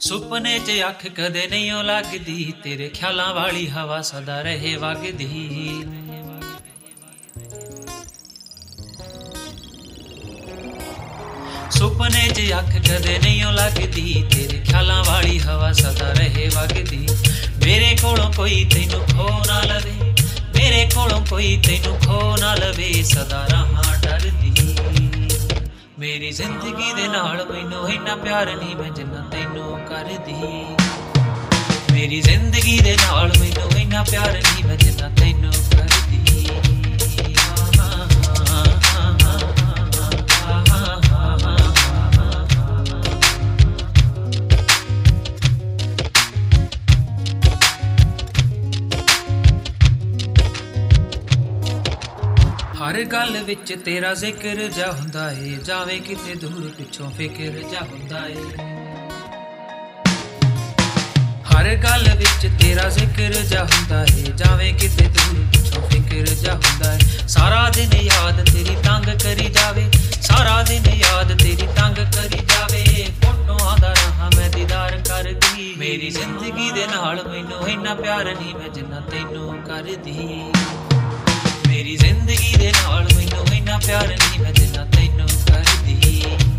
ਸੁਪਨੇ 'ਚ ਅੱਖ ਕਦੇ ਨਹੀਂ ਓ ਲੱਗਦੀ, ਤੇਰੇ ਖਿਆਲਾਂ ਵਾਲੀ ਹਵਾ ਸਦਾ ਰਹੇ ਵਗਦੀ। ਸੁਪਨੇ 'ਚ ਅੱਖ ਕਦੇ ਨਹੀਂ ਓ ਲੱਗਦੀ, ਤੇਰੇ ਖਿਆਲਾਂ ਵਾਲੀ ਹਵਾ ਸਦਾ ਰਹੇ ਵਗਦੀ। ਮੇਰੇ ਕੋਲੋਂ ਕੋਈ ਤੈਨੂੰ ਖੋ ਨਾ ਲਵੇ, ਮੇਰੇ ਕੋਲੋਂ ਕੋਈ ਤੈਨੂੰ ਖੋ ਨਾ ਲਵੇ, ਸਦਾ ਰਹਾਂ ਡਰਦੀ। ਮੇਰੀ ਜ਼ਿੰਦਗੀ ਦੇ ਨਾਲ ਮੈਨੂੰ ਇੰਨਾ ਪਿਆਰ ਨਹੀਂ ਮੈਂ ਜਿੰਨਾ ਤੈਨੂੰ ਕਰਦੀ। ਮੇਰੀ ਜ਼ਿੰਦਗੀ ਦੇ ਨਾਲ ਮੈਨੂੰ ਇੰਨਾ ਪਿਆਰ ਨਹੀਂ ਮੈਂ ਜਿੰਨਾ ਤੈਨੂੰ ਕਰਦੀ। ਹਰ ਗੱਲ ਵਿੱਚ ਤੇਰਾ ਜ਼ਿਕਰ ਜਾ ਹੁੰਦਾ ਏ, ਜਾਵੇ ਕਿਤੇ ਦੂਰ ਪਿੱਛੋਂ ਫਿਕਰ ਜਾ ਹੁੰਦਾ ਏ। ਹਰ ਗੱਲ ਵਿੱਚ ਤੇਰਾ ਜ਼ਿਕਰ ਜਾ ਹੁੰਦਾ ਏ, ਜਾਵੇ ਕਿਤੇ ਦੂਰ ਪਿੱਛੋਂ ਫਿਕਰ ਜਾ ਹੁੰਦਾ ਏ। ਸਾਰਾ ਦਿਨ ਯਾਦ ਤੇਰੀ ਤੰਗ ਕਰੀ ਜਾਵੇ, ਸਾਰਾ ਦਿਨ ਯਾਦ ਤੇਰੀ ਤੰਗ ਕਰੀ ਜਾਵੇ। ਫੋਟੋਆਂ ਦਾ ਰਹਾ ਮੈਂ ਦੀਦਾਰ ਕਰਦੀ। ਮੇਰੀ ਜ਼ਿੰਦਗੀ ਦੇ ਨਾਲ ਮੈਨੂੰ ਇੰਨਾ ਪਿਆਰ ਨਹੀਂ ਮੈਂ ਜਿੰਨਾ ਤੈਨੂੰ ਕਰਦੀ। ਮੇਰੀ ਜ਼ਿੰਦਗੀ ਦੇ ਨਾਲ ਮੈਨੂੰ ਇੰਨਾ ਪਿਆਰ ਨਹੀਂ ਮੈਂ ਜਿੰਨਾ ਤੈਨੂੰ ਕਰਦੀ।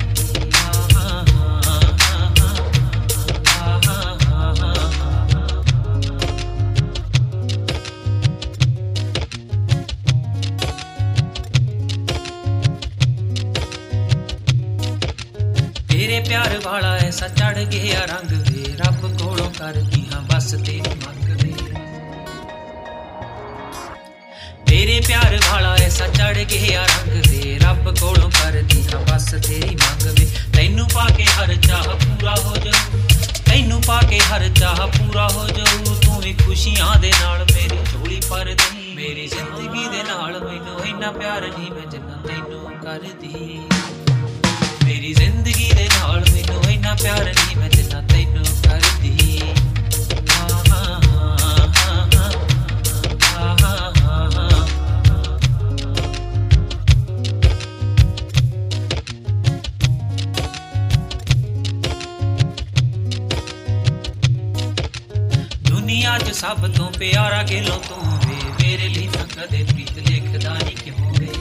ਤੇਰੇ ਪਿਆਰ ਵਾਲਾ ਐਸਾ ਚੜ ਗਿਆ ਰੰਗ ਵੇ, ਰੱਬ ਕੋਲੋਂ ਕਰਦੀ ਹਾਂ ਬਸ ਤੇਰੀ ਮੰਗ ਵੇ। ਤੇਰੇ ਪਿਆਰ ਵਾਲਾ ਐਸਾ ਚੜ ਗਿਆ ਰੰਗ ਵੇ, ਰੱਬ ਕੋਲੋਂ ਕਰਦੀ ਹਾਂ ਬਸ ਤੇਰੀ ਮੰਗ ਵੇ। ਤੈਨੂੰ ਪਾ ਕੇ ਹਰ ਚਾਹ ਪੂਰਾ ਹੋ ਜਾਊ, ਤੈਨੂੰ ਪਾ ਕੇ ਹਰ ਚਾਹ ਪੂਰਾ ਹੋ ਜਾਊ। ਤੂੰ ਵੀ ਖੁਸ਼ੀਆਂ ਦੇ ਨਾਲ ਮੇਰੀ ਝੋਲੀ ਭਰ ਦੇ। ਮੇਰੀ ਜ਼ਿੰਦਗੀ ਦੇ ਨਾਲ ਮੈਨੂੰ ਇੰਨਾ ਪਿਆਰ ਨਹੀਂ ਮੈਂ ਜਿੰਨਾ ਤੈਨੂੰ ਕਰਦੀ। ਮੇਰੀ ਜ਼ਿੰਦਗੀ ਦੇ ਨਾਲ ਮੈਨੂੰ ਇੰਨਾ ਪਿਆਰ ਨਹੀਂ ਮੈਂ ਜਿੰਨਾ ਤੈਨੂੰ ਕਰਦੀ। ਦੁਨੀਆ 'ਚ ਸਭ ਤੋਂ ਪਿਆਰਾ ਗਿਲੋਂ ਤੂੰ ਵੇ, ਮੇਰੇ ਲਈ ਤਾਂ ਕਦੇ ਪ੍ਰੀਤ ਲਿਖਦਾ ਨਹੀਂ ਕਿਉਂ ਵੇ।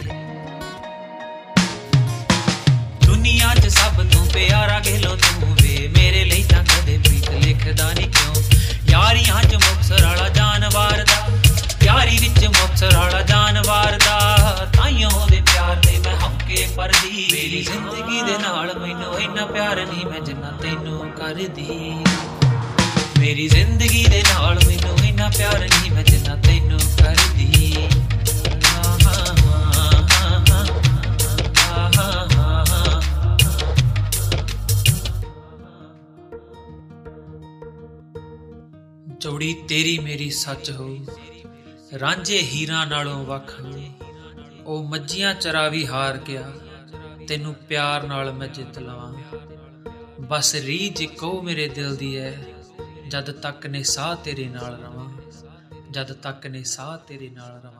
ਦੁਨੀਆ 'ਚ ਸਭ ਤੋਂ ਪਿਆਰਾ ਗਿਲੋਂ ਤੂੰ ਵੇ, ਮੇਰੇ ਲਈ ਤਾਂ ਕਦੇ ਪ੍ਰੀਤ ਲਿਖਦਾ ਨਹੀਂ ਕਿਉਂ। ਯਾਰੀਆਂ 'ਚ ਮੁਕਤਸਰ ਵਾਲਾ ਜਾਨਵਾਰ ਦਾ, ਯਾਰੀ ਵਿੱਚ ਮੁਕਤਸਰ ਵਾਲਾ ਜਾਨਵਾਰ ਦਾ, ਤਾਈਓ ਉਹਦੇ ਪਿਆਰ ਦੇ ਮੈਂ ਹੌਕੇ ਪਰਦੀ। ਮੇਰੀ ਜ਼ਿੰਦਗੀ ਦੇ ਨਾਲ ਮੈਨੂੰ ਇੰਨਾ ਪਿਆਰ ਨਹੀਂ ਮੈਂ ਜਿੰਨਾ ਤੈਨੂੰ ਕਰਦੀ। ਮੇਰੀ ਜ਼ਿੰਦਗੀ ਦੇ ਨਾਲ ਮੈਨੂੰ ਇੰਨਾ ਪਿਆਰ ਨਹੀਂ ਮੈਂ ਜਿੰਨਾ ਤੈਨੂੰ ਕਰਦੀ। ਜੋੜੀ ਤੇਰੀ ਮੇਰੀ ਸੱਚ ਹੋ, ਰਾਂਝੇ ਹੀਰਾਂ ਨਾਲੋਂ ਵੱਖ ਹੋ। ਉਹ ਮੱਝੀਆਂ ਚਰਾਵੀ ਹਾਰ ਗਿਆ, ਤੈਨੂੰ ਪਿਆਰ ਨਾਲ ਮੈਂ ਜਿੱਤ ਲਵਾਂ। ਬਸ ਰੀਝ ਇੱਕੋ ਮੇਰੇ ਦਿਲ ਦੀ ਹੈ, ਜਦ ਤੱਕ ਨੇ ਸਾਹ ਤੇਰੇ ਨਾਲ ਰਵਾਂ, ਜਦ ਤੱਕ ਨੇ ਸਾਹ ਤੇਰੇ ਨਾਲ ਰਵਾਂ।